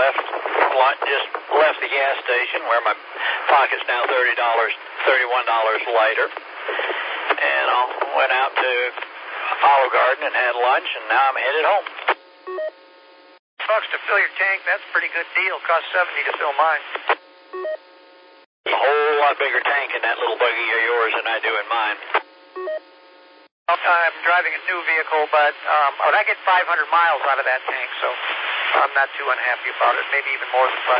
just left the gas station where my pocket's now $31 lighter. And I went out to Olive Garden and had lunch, and now I'm headed home. $6 to fill your tank, that's a pretty good deal. Cost $70 to fill mine. A whole lot bigger tank in that little buggy of yours than I do in mine. I'm driving a new vehicle, but I get 500 miles out of that tank, so I'm not too unhappy about it. Maybe even more than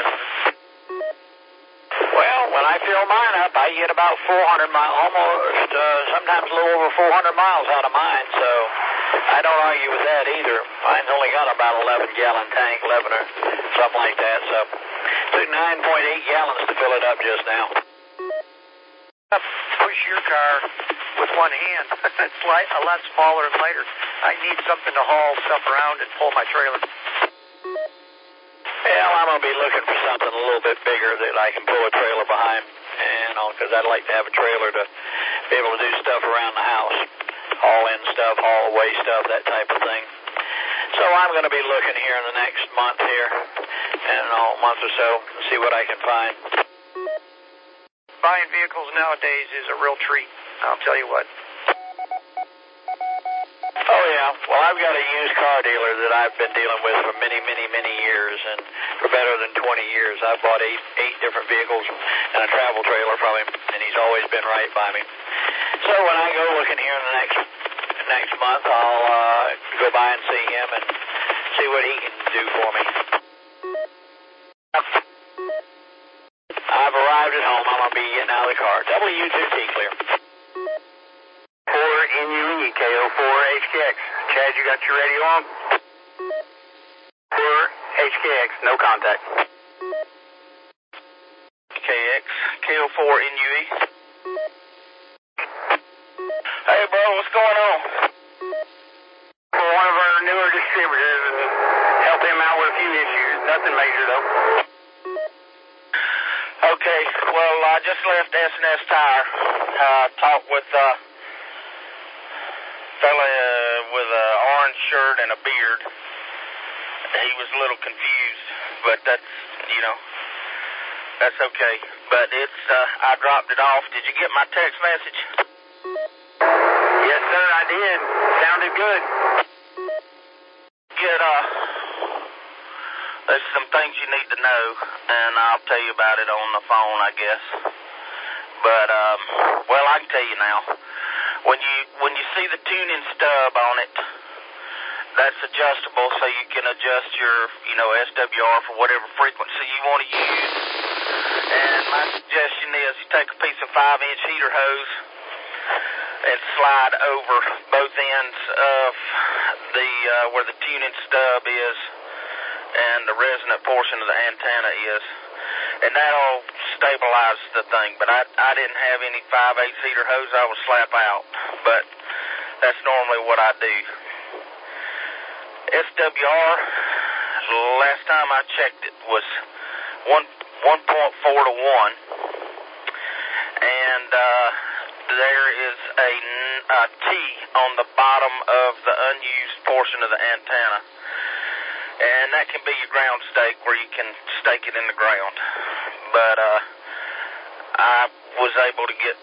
500. Well, when I fill mine up, I get about 400 miles, almost, sometimes a little over 400 miles out of mine, so I don't argue with that either. Mine's only got about 11-gallon tank, 11 or something like that, so it took 9.8 gallons to fill it up just now. Push your car with one hand. It's a lot smaller and lighter. I need something to haul stuff around and pull my trailer. Well, I'm going to be looking for something a little bit bigger that I can pull a trailer behind, because I'd like to have a trailer to be able to do stuff around the house, haul in stuff, haul away stuff, that type of thing. So I'm going to be looking here in the next month here, and a month or so, and see what I can find. Buying vehicles nowadays is a real treat, I'll tell you what. Oh, yeah. Well, I've got a used car dealer that I've been dealing with for many, many, many years, and for better than 20 years. I've bought eight different vehicles and a travel trailer from him, and he's always been right by me. So when I go looking here in the next month, I'll go by and see him and see what he can do for me. I've arrived at home. I'm going to be getting out of the car. W2T clear. 4NUE, KO4HKX. Chad, you got your radio on? 4HKX, no contact. KX, KO4NUE. Hey, bro, what's going on? For one of our newer distributors and help him out with a few issues. Nothing major, though. Okay, well, I just left S&S Tire. Talked with fella with an orange shirt and a beard. He was a little confused, but that's okay. But I dropped it off. Did you get my text message? Yes, sir, I did. Sounded good. There's some things you need to know, and I'll tell you about it on the phone, I guess. But, well, I can tell you now. When you see the tuning stub on it, that's adjustable, so you can adjust your, SWR for whatever frequency you want to use. And my suggestion is you take a piece of 5-inch heater hose and slide over both ends of the where the tuning stub is and the resonant portion of the antenna is, and that'll stabilize the thing. But I didn't have any 5/8 heater hose. I was slap out, but that's normally what I do. SWR, last time I checked it, was 1.4 to 1, and there is a T on the bottom of the unused portion of the antenna, and that can be your ground stake where you can stake it in the ground. But I was able to get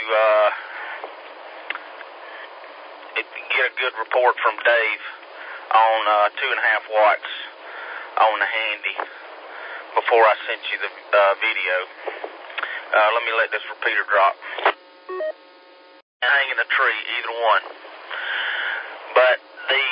a good report from Dave on 2.5 watts on the handy before I sent you the video. Let me let this repeater drop. Hang in a tree, either one. But the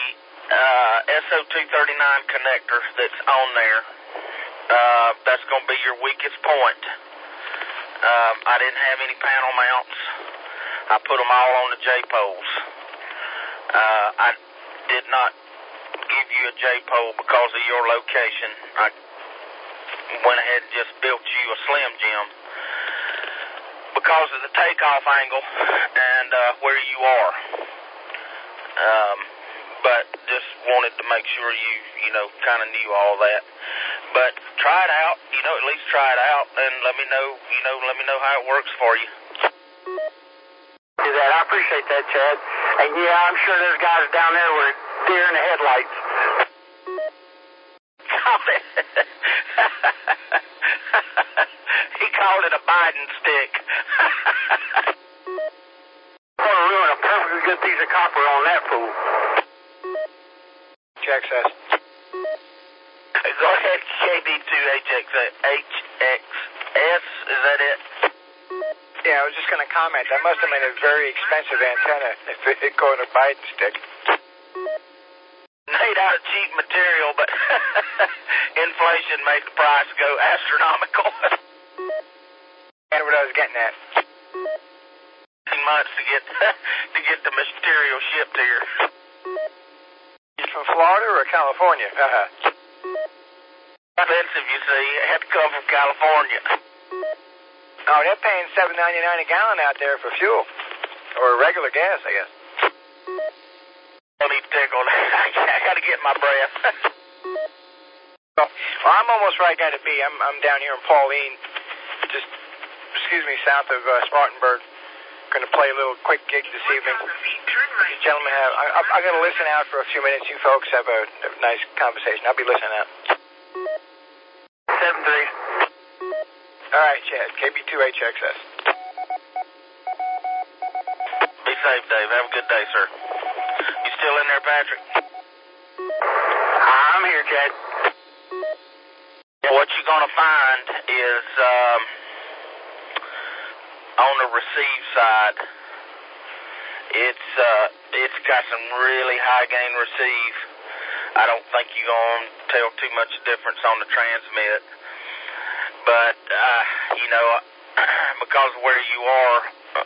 SO239 connector that's on there, that's going to be your weakest point. I didn't have any panel mounts. I put them all on the J-poles. I did not give you a J-pole because of your location. I went ahead and just built you a Slim Jim because of the takeoff angle and where you are. But just wanted to make sure you kind of knew all that. But try it out, at least try it out, and let me know how it works for you. Do that. I appreciate that, Chad. And yeah, I'm sure there's guys down there with deer in the headlights. called it a Biden stick. I'm going to ruin a perfectly good piece of copper on that fool. HXS. Go ahead, KD2HXS. Is that it? Yeah, I was just going to comment. That must have been a very expensive antenna if it called a Biden stick. Made out of cheap material, but inflation made the price go astronomical. And what I was getting at. 18 months to get the material shipped here. You from Florida or California? Expensive, you see. It had to come from California. Oh, they're paying $7.99 a gallon out there for fuel. Or regular gas, I guess. I need tickled. I got to get my breath. Well, I'm almost right down to B. I'm down here in Pauline, just, south of Spartanburg. Going to play a little quick gig this evening. These gentlemen have... I'm going to listen out for a few minutes. You folks have a nice conversation. I'll be listening out. 7-3. All right, Chad. KB2HXS. Be safe, Dave. Have a good day, sir. You still in there, Patrick? I'm here, Chad. What you're going to find is on the receive side, it's got some really high gain receive. I don't think you're going to tell too much difference on the transmit. But, because of where you are,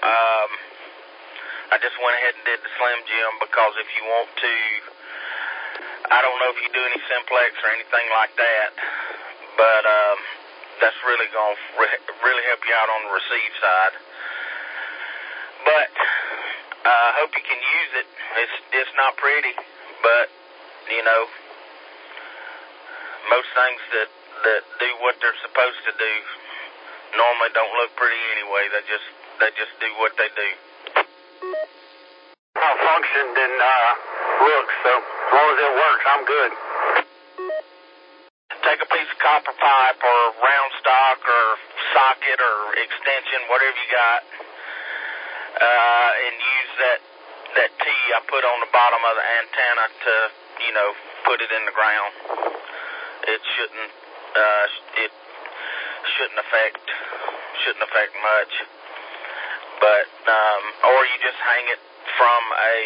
I just went ahead and did the Slim Jim because if you want to, I don't know if you do any simplex or anything like that, but that's really going to really help you out on the receive side. But I hope you can use it. It's not pretty, but, most things that do what they're supposed to do normally don't look pretty anyway. They just do what they do. Malfunctioned and looks, so as long as it works, I'm good. Take a piece of copper pipe or round stock or socket or extension, whatever you got, and use that T I put on the bottom of the antenna to, put it in the ground. It shouldn't affect much, but or you just hang it from a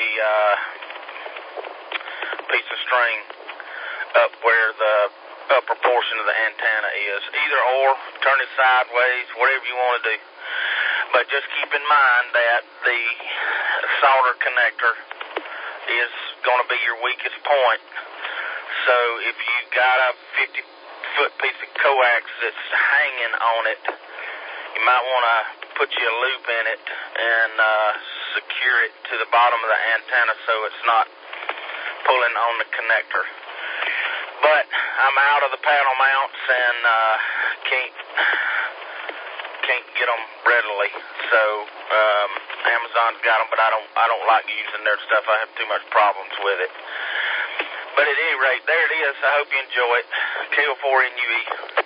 piece of string up where the upper portion of the antenna is. Either or, turn it sideways, whatever you want to do. But just keep in mind that the solder connector is going to be your weakest point. So if you've got a 50-foot piece of coax that's hanging on it, you might want to put you a loop in it and secure it to the bottom of the antenna so it's not pulling on the connector. But I'm out of the panel mounts and can't get them readily. So Amazon's got them, but I don't like using their stuff. I have too much problems with it. But at any rate, there it is. I hope you enjoy it. KO4NUE.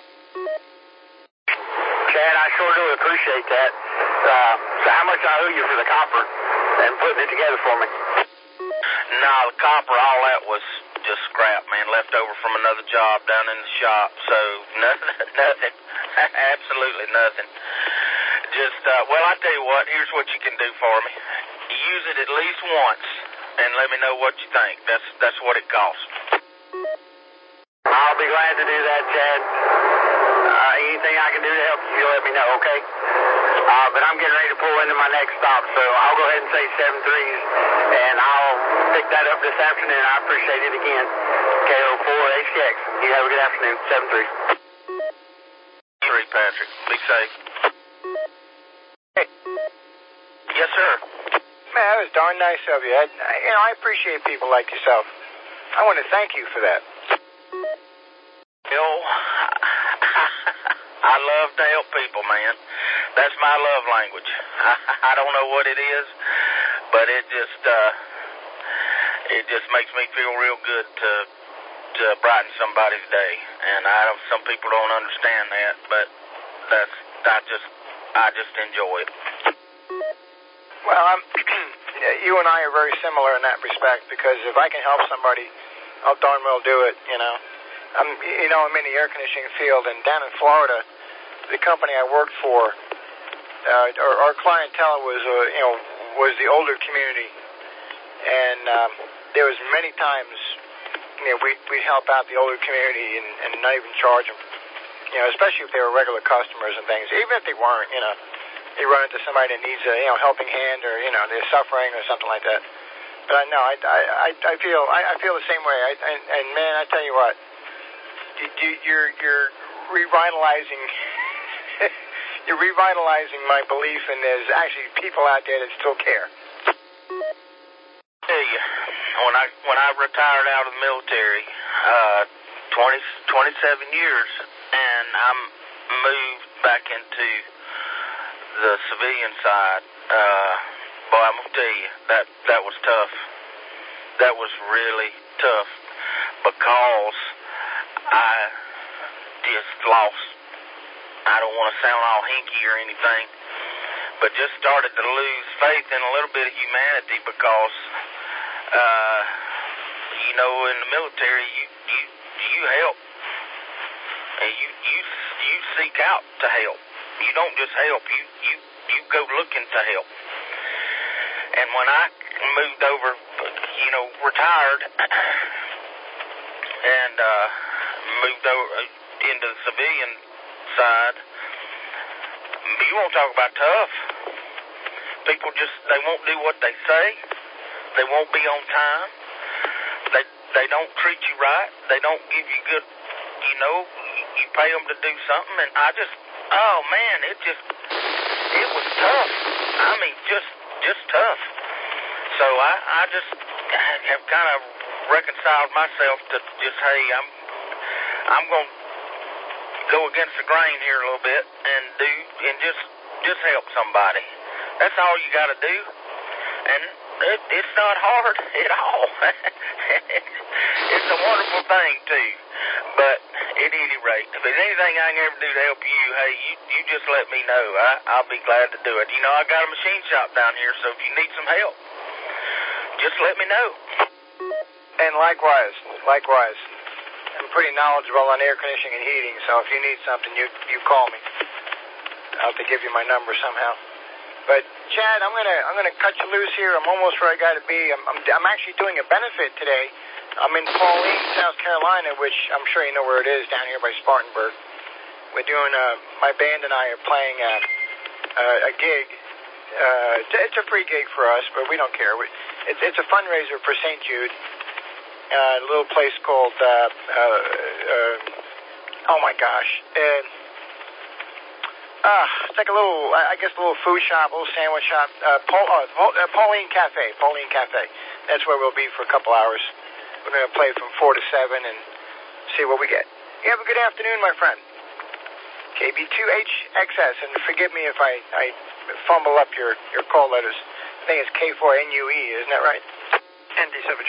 Chad, I sure do appreciate that. So how much I owe you for the copper and putting it together for me? No, the copper, all that was just scrap, man, left over from another job down in the shop. So nothing, absolutely nothing. Just, well, I tell you what, here's what you can do for me. Use it at least once and let me know what you think. That's what it costs. I'll be glad to do that, Chad. Anything I can do to help you, let me know, okay? But I'm getting ready to pull into my next stop, so I'll go ahead and say 7-3s, and I'll pick that up this afternoon. I appreciate it again. KO4HX. You have a good afternoon. 7-3. 3, Patrick. Be safe. Hey. Yes, sir. Man, that was darn nice of you. I appreciate people like yourself. I want to thank you for that. Bill, I love to help people, man. That's my love language. I don't know what it is, but it just makes me feel real good to brighten somebody's day. And some people don't understand that, but I just enjoy it. Well, you and I are very similar in that respect, because if I can help somebody, I'll darn well do it, you know. I'm in the air conditioning field, and down in Florida, the company I worked for, our clientele was the older community, and there was many times, we'd help out the older community and not even charge them, especially if they were regular customers and things. Even if they weren't, they run into somebody that needs a helping hand, or they're suffering or something like that. But I feel the same way. And man, I tell you what, you're revitalizing. You're revitalizing my belief in there's actually people out there that still care. Tell you, when I retired out of the military, 27 years, and I moved back into the civilian side, boy, I'm gonna tell you, that was tough. That was really tough, because I just lost. I don't want to sound all hinky or anything, but just started to lose faith in a little bit of humanity, because, in the military, you help, and you seek out to help. You don't just help. You go looking to help. And when I moved over, retired, and moved over into the civilian side, you won't talk about tough. People they won't do what they say. They won't be on time. They don't treat you right. They don't give you good, you pay them to do something, and oh man, it was tough. I mean, just tough. So I just have kind of reconciled myself to just, hey, I'm going to go against the grain here a little bit and just help somebody. That's all you got to do, and it's not hard at all. It's a wonderful thing too. But at any rate, if there's anything I can ever do to help you, hey, you just let me know. I'll be glad to do it. I got a machine shop down here, so if you need some help, just let me know. And likewise. I'm pretty knowledgeable on air conditioning and heating, so if you need something, you call me. I'll have to give you my number somehow. But Chad, I'm gonna cut you loose here. I'm almost where I gotta be. I'm actually doing a benefit today. I'm in Pauline, South Carolina, which I'm sure you know where it is, down here by Spartanburg. We're doing my band and I are playing a gig. It's a free gig for us, but we don't care. It's a fundraiser for St. Jude. A little place called oh my gosh. It's like a little food shop, a little sandwich shop. Pauline Cafe. That's where we'll be for a couple hours. We're going to play from 4 to 7 and see what we get. You have a good afternoon, my friend. KB2HXS, and forgive me if I fumble up your call letters. I think it's K4NUE, isn't that right? ND7J.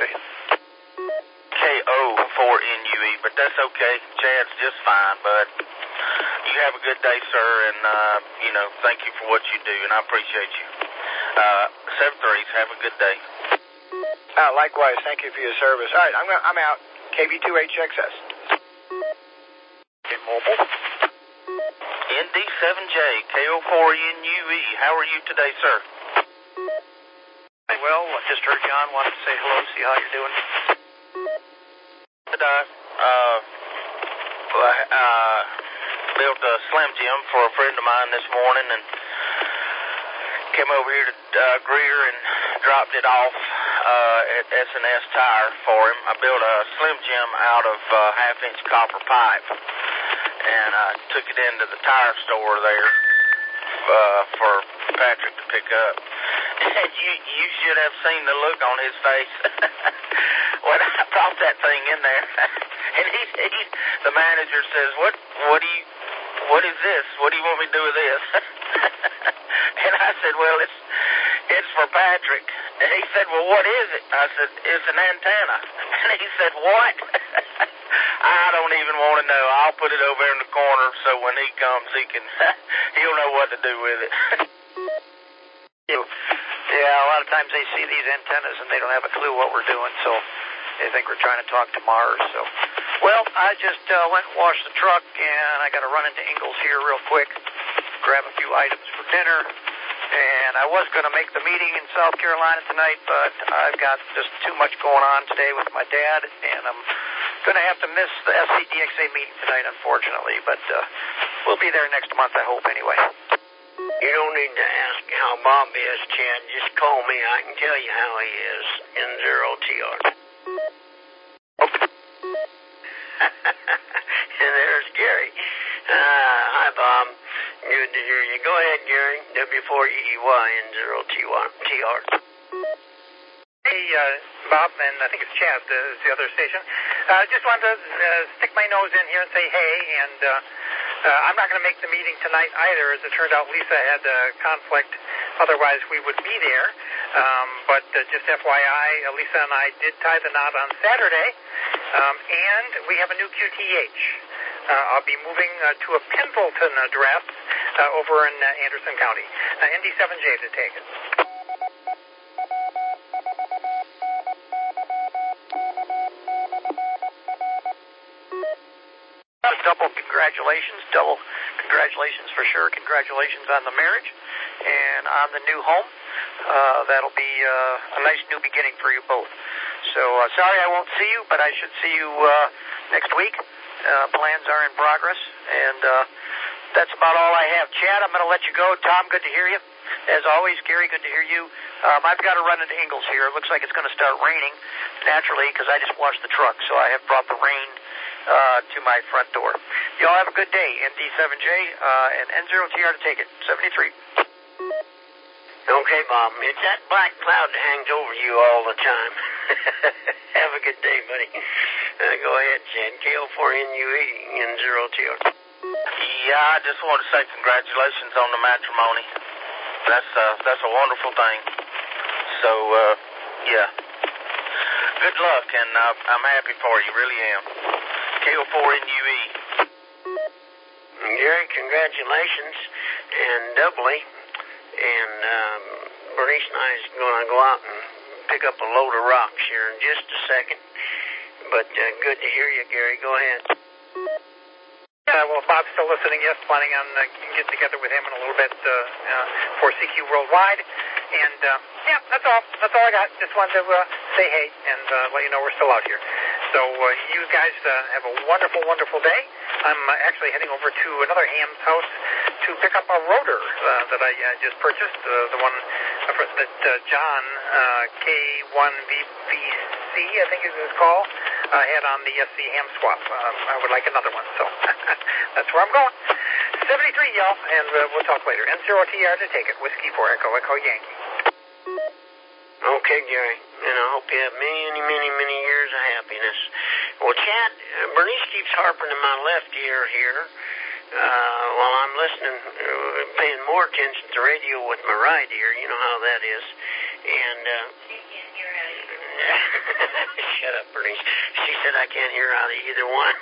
KO4NUE, but that's okay. Chad's just fine, bud. You have a good day, sir, and, thank you for what you do, and I appreciate you. 7-3s, have a good day. Likewise, thank you for your service. All right, I'm out. KB2HXS. Mobile. ND7J, KO4NUE. How are you today, sir? Well, I just heard you on. Wanted to say hello, see how you're doing. Built a Slim Jim for a friend of mine this morning, and came over here to Greer and dropped it off at S&S Tire for him. I built a Slim Jim out of half-inch copper pipe, and I took it into the tire store there for Patrick to pick up. And you should have seen the look on his face when I brought that thing in there. And the manager says, what is this? What do you want me to do with this? And I said, well, it's for Patrick. And he said, well, what is it? I said, it's an antenna. And he said, what? I don't even want to know. I'll put it over in the corner so when he comes, he'll know what to do with it. Yeah, a lot of times they see these antennas and they don't have a clue what we're doing, so they think we're trying to talk to Mars. So, well, I just went and washed the truck, and I got to run into Ingalls here real quick, grab a few items for dinner. And I was going to make the meeting in South Carolina tonight, but I've got just too much going on today with my dad, and I'm going to have to miss the SCDXA meeting tonight, unfortunately. But we'll be there next month, I hope, anyway. You don't need to ask how Bob is, Chad. Just call me. I can tell you how he is. N0TR. And there's Gary. Hi, Bob. Good to hear you. Go ahead, Gary. W4EY N0TR. Hey, Bob, and I think it's Chad, is the other station. Just wanted to stick my nose in here and say hey, and I'm not going to make the meeting tonight either. As it turned out, Lisa had a conflict. Otherwise, we would be there. But just FYI, Lisa and I did tie the knot on Saturday, and we have a new QTH. I'll be moving to a Pendleton address over in Anderson County. ND7J to take it. Double congratulations for sure. Congratulations on the marriage and on the new home. That'll be a nice new beginning for you both. So sorry I won't see you, but I should see you next week. Plans are in progress, and that's about all I have. Chad, I'm going to let you go. Tom, good to hear you. As always, Gary, good to hear you. I've got to run into Ingalls here. It looks like it's going to start raining naturally because I just washed the truck, so I have brought the rain to my front door. Y'all have a good day. ND7J and N0TR to take it. 73. Okay, Bob. It's that black cloud that hangs over you all the time. Have a good day, buddy. Go ahead, Chad. KO4NUE N0TR. Yeah, I just want to say congratulations on the matrimony. That's a wonderful thing. So, yeah. Good luck, and I'm happy for you, really am. KO4NUE. Gary, congratulations, and doubly. And Bernice and I is going to go out and pick up a load of rocks here in just a second. But good to hear you, Gary. Go ahead. Well, Bob's still listening, yes, planning on getting together with him in a little bit for CQ Worldwide. And, yeah, that's all. That's all I got. Just wanted to say hey and let you know we're still out here. So you guys have a wonderful, wonderful day. I'm actually heading over to another ham's house to pick up a rotor that I just purchased, the one that John, K1VVC, I think is his call, had on the SC ham swap. I would like another one, so that's where I'm going. 73, y'all, and we'll talk later. N0TR to take it. Whiskey 4 Echo, Echo Yankee. Okay, Gary, and I hope you have many, many, many years of happiness. Well, Chad, Bernice keeps harping in my left ear here while I'm listening, paying more attention to radio with my right ear. You know how that is. And shut up, Bernice. She said I can't hear out of either one.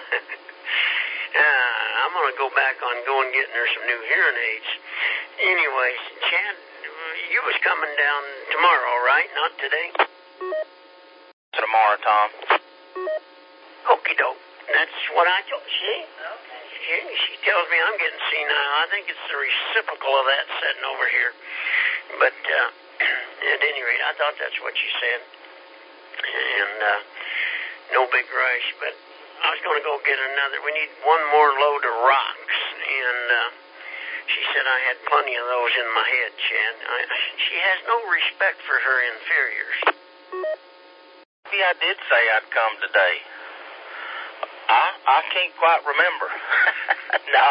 I'm going to go back on going getting her some new hearing aids. Anyways, Chad, you was coming down tomorrow, right? Not today? Tomorrow, Tom. Okie doke. That's what I told you. See? Okay. She tells me I'm getting senile. I think it's the reciprocal of that sitting over here. But at any rate, I thought that's what you said. And no big rush, but I was going to go get another. We need one more load of rocks. And she said I had plenty of those in my head, Chad. She has no respect for her inferiors. Maybe I did say I'd come today. I can't quite remember. No.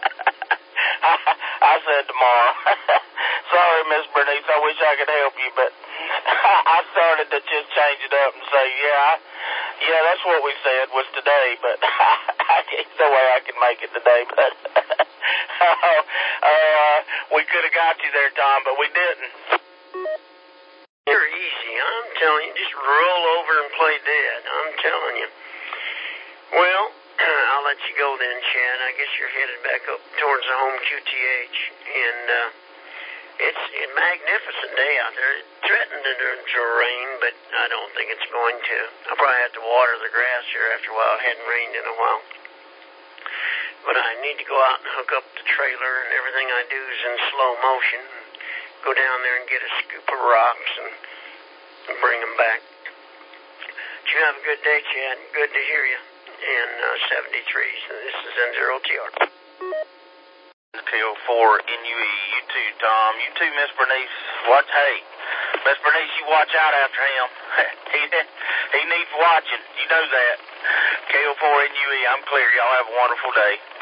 I said tomorrow. Sorry, Miss Bernice. I wish I could help you, but I started to just change it up and say, yeah, that's what we said was today, but there's no way I can make it today, but we could have got you there, Tom, but we didn't. You're easy, I'm telling you. Just roll over and play dead. I'm telling you. Well, I'll let you go then, Chad. I guess you're headed back up towards the home QTH, and it's a magnificent day out there. It threatened to rain, but I don't think it's going to. I'll probably have to water the grass here after a while. It hadn't rained in a while. But I need to go out and hook up the trailer, and everything I do is in slow motion. Go down there and get a scoop of rocks and bring them back. But you have a good day, Chad. Good to hear you. And 73s, and this is N0TR. KO4 NUE, you too, Tom. You too, Miss Bernice. Hey, Miss Bernice, you watch out after him. he needs watching. You know that. KO4 NUE, I'm clear. Y'all have a wonderful day.